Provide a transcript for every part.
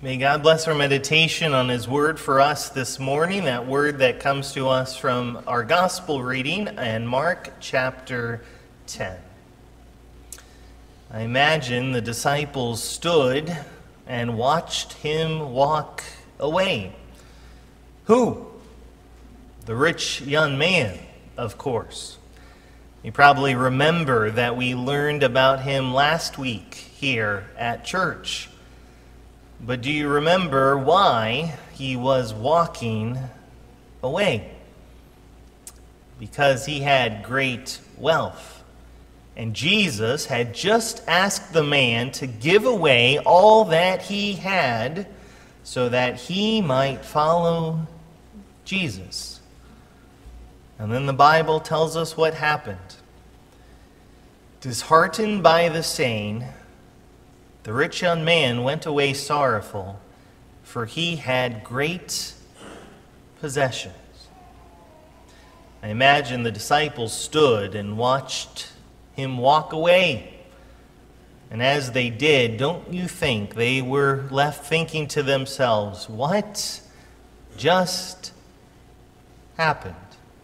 May God bless our meditation on His Word for us this morning, that Word that comes to us from our Gospel reading in Mark chapter 10. I imagine the disciples stood and watched Him walk away. Who? The rich young man, of course. You probably remember that we learned about him last week here at church. But do you remember why he was walking away? Because he had great wealth. And Jesus had just asked the man to give away all that he had so that he might follow Jesus. And then the Bible tells us what happened. Disheartened by the saying, the rich young man went away sorrowful, for he had great possessions. I imagine the disciples stood and watched him walk away. And as they did, don't you think they were left thinking to themselves, what just happened?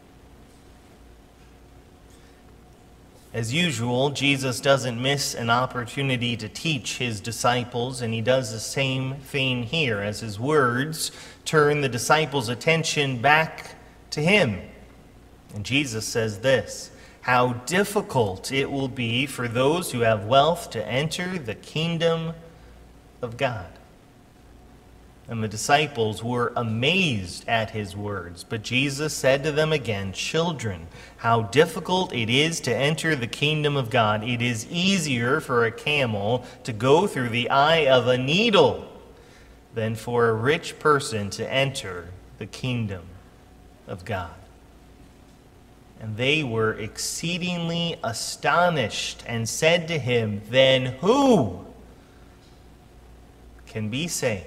As usual, Jesus doesn't miss an opportunity to teach his disciples, and he does the same thing here as his words turn the disciples' attention back to him. And Jesus says this, how difficult it will be for those who have wealth to enter the kingdom of God. And the disciples were amazed at his words. But Jesus said to them again, children, how difficult it is to enter the kingdom of God. It is easier for a camel to go through the eye of a needle than for a rich person to enter the kingdom of God. And they were exceedingly astonished and said to him, then who can be saved?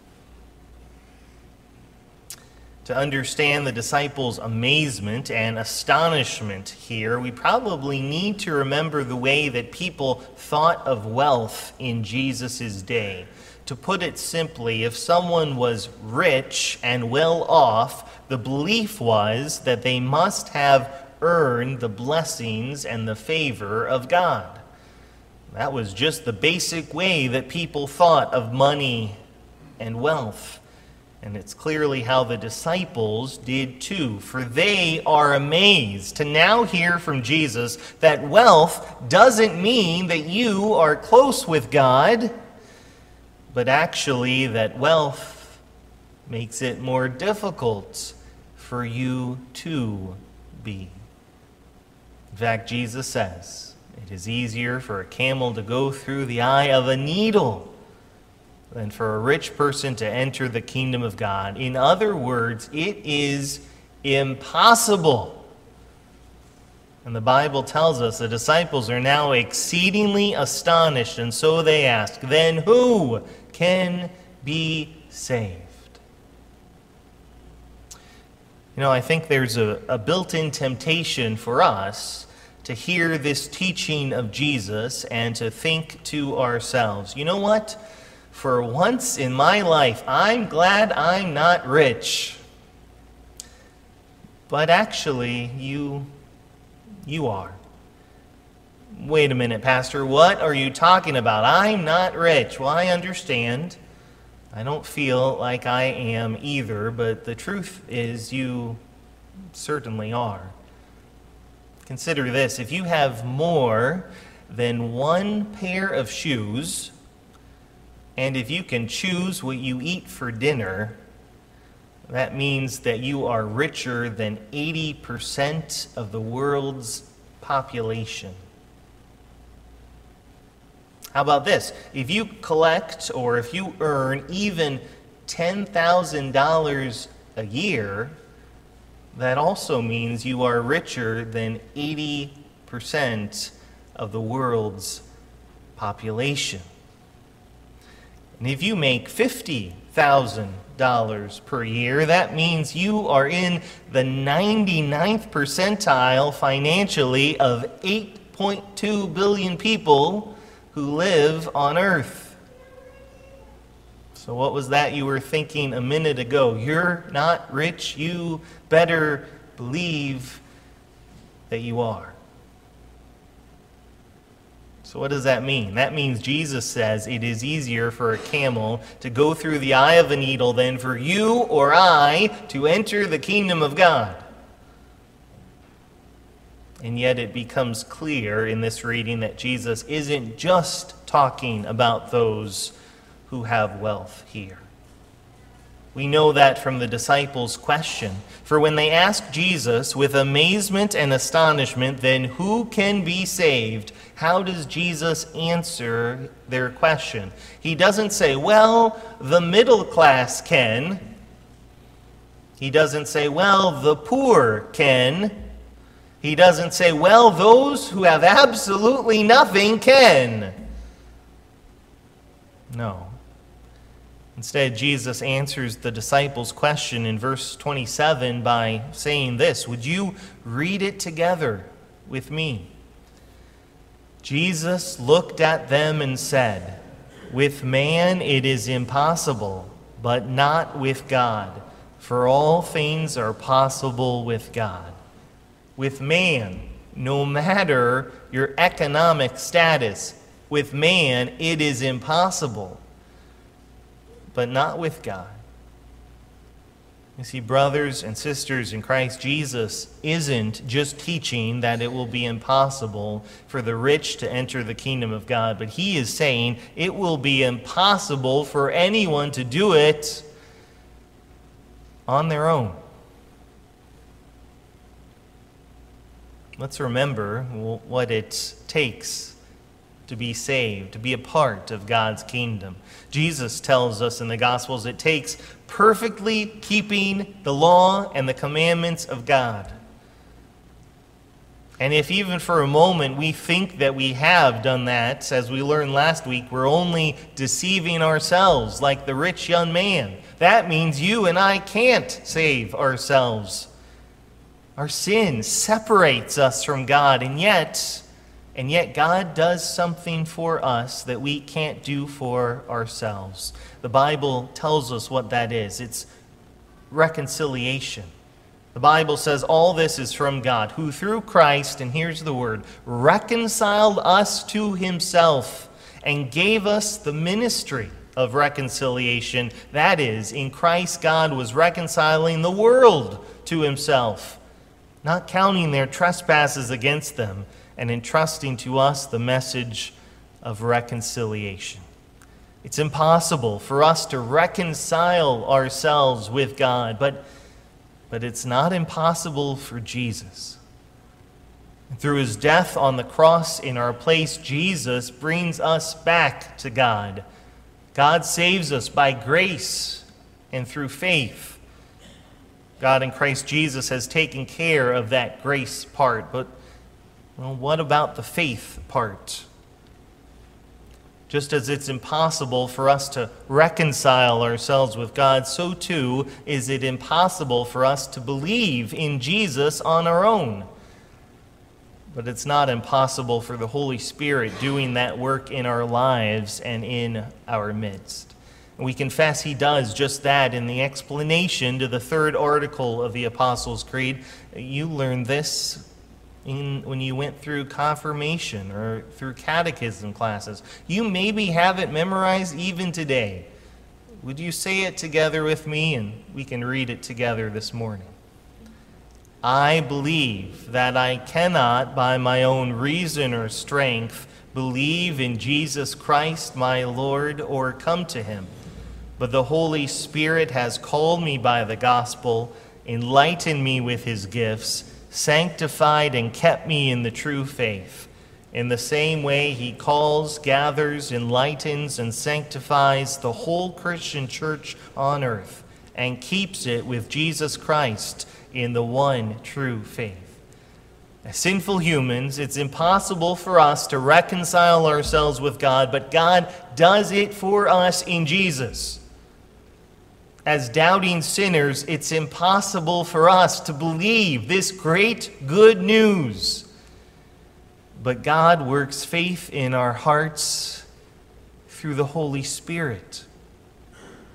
To understand the disciples' amazement and astonishment here, we probably need to remember the way that people thought of wealth in Jesus' day. To put it simply, if someone was rich and well off, the belief was that they must have earned the blessings and the favor of God. That was just the basic way that people thought of money and wealth. And it's clearly how the disciples did too, for they are amazed to now hear from Jesus that wealth doesn't mean that you are close with God, but actually that wealth makes it more difficult for you to be. In fact, Jesus says, it is easier for a camel to go through the eye of a needle than for a rich person to enter the kingdom of God. In other words, it is impossible. And the Bible tells us the disciples are now exceedingly astonished, and so they ask, then who can be saved? You know, I think there's a built-in temptation for us to hear this teaching of Jesus and to think to ourselves, you know what? For once in my life, I'm glad I'm not rich. But actually, you are. Wait a minute, Pastor, what are you talking about? I'm not rich. Well, I understand. I don't feel like I am either, but the truth is you certainly are. Consider this. If you have more than one pair of shoes, and if you can choose what you eat for dinner, that means that you are richer than 80% of the world's population. How about this? If you collect or if you earn even $10,000 a year, that also means you are richer than 80% of the world's population. And if you make $50,000 per year, that means you are in the 99th percentile financially of 8.2 billion people who live on earth. So what was that you were thinking a minute ago? You're not rich. You better believe that you are. So what does that mean? That means Jesus says it is easier for a camel to go through the eye of a needle than for you or I to enter the kingdom of God. And yet it becomes clear in this reading that Jesus isn't just talking about those who have wealth here. We know that from the disciples' question. For when they ask Jesus with amazement and astonishment, then who can be saved? How does Jesus answer their question? He doesn't say, well, the middle class can. He doesn't say, well, the poor can. He doesn't say, well, those who have absolutely nothing can. No. Instead, Jesus answers the disciples' question in verse 27 by saying this. Would you read it together with me? Jesus looked at them and said, with man it is impossible, but not with God, for all things are possible with God. With man, no matter your economic status, with man it is impossible, but not with God. You see, brothers and sisters in Christ, Jesus isn't just teaching that it will be impossible for the rich to enter the kingdom of God, but he is saying it will be impossible for anyone to do it on their own. Let's remember what it takes to be saved, to be a part of God's kingdom. Jesus tells us in the Gospels it takes perfectly keeping the law and the commandments of God. And if even for a moment we think that we have done that, as we learned last week, we're only deceiving ourselves like the rich young man. That means you and I can't save ourselves. Our sin separates us from God, and yet God does something for us that we can't do for ourselves. The Bible tells us what that is. It's reconciliation. The Bible says all this is from God, who through Christ, and here's the word, reconciled us to himself and gave us the ministry of reconciliation. That is, in Christ, God was reconciling the world to himself, not counting their trespasses against them, and entrusting to us the message of reconciliation. It's impossible for us to reconcile ourselves with God, but it's not impossible for Jesus. Through his death on the cross in our place, Jesus brings us back to God. God saves us by grace and through faith. God in Christ Jesus has taken care of that grace part, but well, what about the faith part? Just as it's impossible for us to reconcile ourselves with God, so too is it impossible for us to believe in Jesus on our own. But it's not impossible for the Holy Spirit doing that work in our lives and in our midst. And we confess he does just that in the explanation to the third article of the Apostles' Creed. You learned this when you went through confirmation or through catechism classes. You maybe have it memorized even today. Would you say it together with me, and we can read it together this morning? I believe that I cannot by my own reason or strength believe in Jesus Christ my Lord or come to him, but the Holy Spirit has called me by the gospel, enlightened me with his gifts, sanctified and kept me in the true faith. In the same way he calls, gathers, enlightens, and sanctifies the whole Christian church on earth and keeps it with Jesus Christ in the one true faith. As sinful humans, it's impossible for us to reconcile ourselves with God, but God does it for us in Jesus. As doubting sinners, it's impossible for us to believe this great good news. But God works faith in our hearts through the Holy Spirit.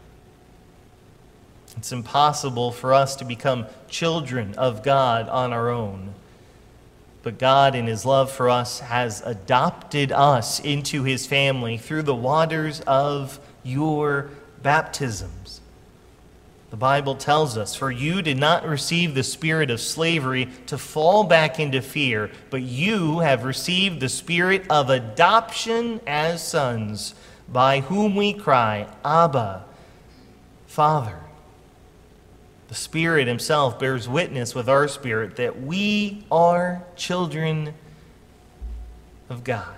It's impossible for us to become children of God on our own. But God, in his love for us, has adopted us into his family through the waters of your baptisms. The Bible tells us, "For you did not receive the spirit of slavery to fall back into fear, but you have received the spirit of adoption as sons, by whom we cry, Abba, Father." The Spirit himself bears witness with our spirit that we are children of God.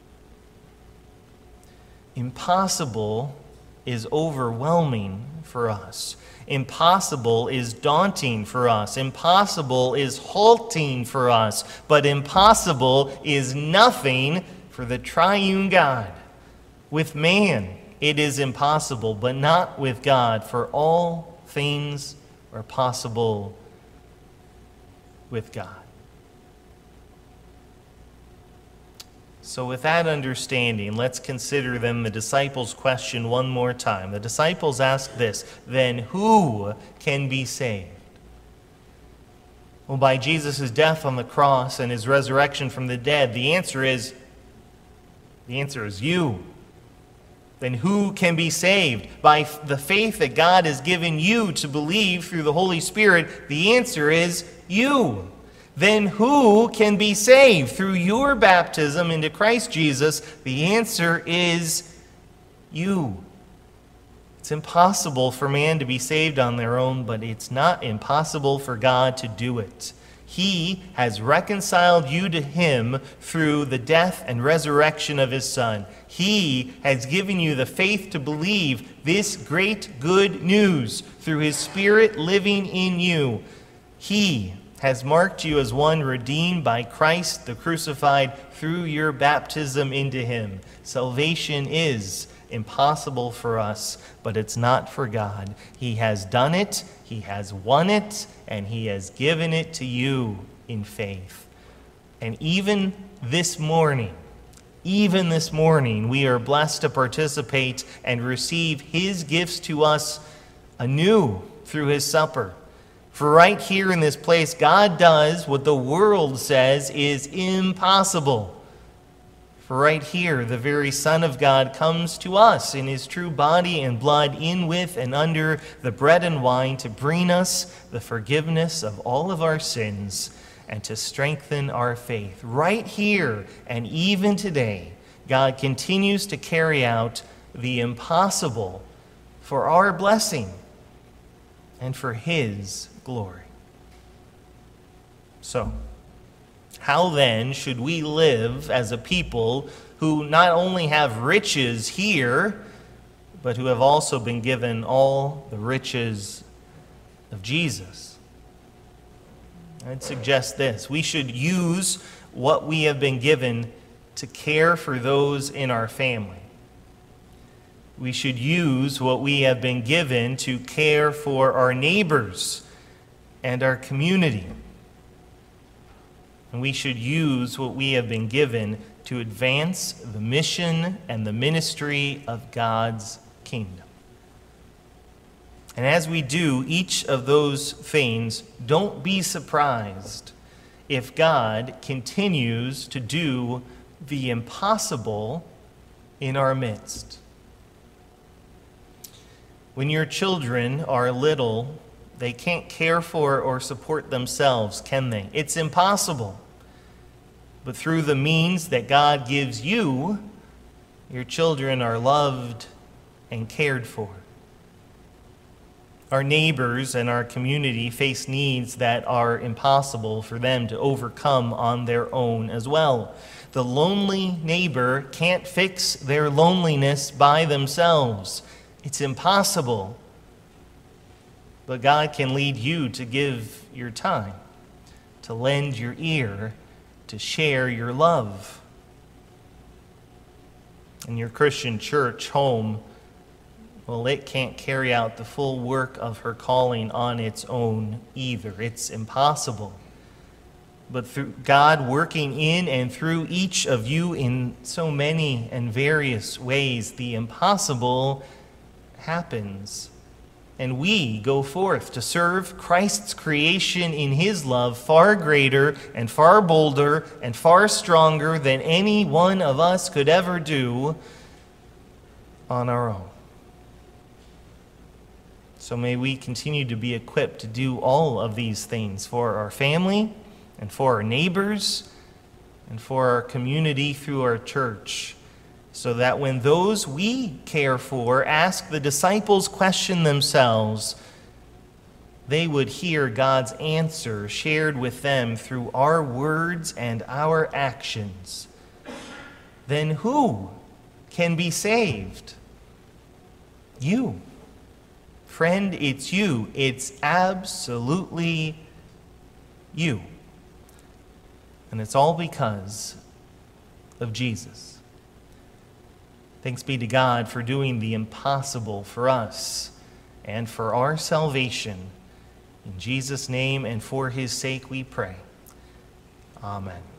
Impossible is overwhelming for us. Impossible is daunting for us. Impossible is halting for us. But impossible is nothing for the triune God. With man, it is impossible, but not with God, for all things are possible with God. So with that understanding, let's consider then the disciples' question one more time. The disciples ask this, then who can be saved? Well, by Jesus' death on the cross and his resurrection from the dead, the answer is you. Then who can be saved? By the faith that God has given you to believe through the Holy Spirit, the answer is you. Then who can be saved? Through your baptism into Christ Jesus, the answer is you. It's impossible for man to be saved on their own, but it's not impossible for God to do it. He has reconciled you to him through the death and resurrection of his Son. He has given you the faith to believe this great good news through his Spirit living in you. He has marked you as one redeemed by Christ the crucified through your baptism into him. Salvation is impossible for us, but it's not for God. He has done it, he has won it, and he has given it to you in faith. And even this morning, we are blessed to participate and receive his gifts to us anew through his supper. For right here in this place, God does what the world says is impossible. For right here, the very Son of God comes to us in his true body and blood, in with and under the bread and wine, to bring us the forgiveness of all of our sins and to strengthen our faith. Right here and even today, God continues to carry out the impossible for our blessing and for his glory. So, how then should we live as a people who not only have riches here, but who have also been given all the riches of Jesus? I'd suggest this. We should use what we have been given to care for those in our family. We should use what we have been given to care for our neighbors and our community. And we should use what we have been given to advance the mission and the ministry of God's kingdom. And as we do each of those things, don't be surprised if God continues to do the impossible in our midst. When your children are little, they can't care for or support themselves, can they? It's impossible. But through the means that God gives you, your children are loved and cared for. Our neighbors and our community face needs that are impossible for them to overcome on their own as well. The lonely neighbor can't fix their loneliness by themselves. It's impossible. But God can lead you to give your time, to lend your ear, to share your love. And your Christian church home, well, it can't carry out the full work of her calling on its own either. It's impossible. But through God working in and through each of you in so many and various ways, the impossible happens. and we go forth to serve Christ's creation in his love far greater and far bolder and far stronger than any one of us could ever do on our own. So may we continue to be equipped to do all of these things for our family and for our neighbors and for our community through our church, so that when those we care for ask the disciples' question themselves, they would hear God's answer shared with them through our words and our actions. Then who can be saved? You. Friend, it's you. It's absolutely you. And it's all because of Jesus. Thanks be to God for doing the impossible for us and for our salvation. In Jesus' name and for his sake we pray. Amen.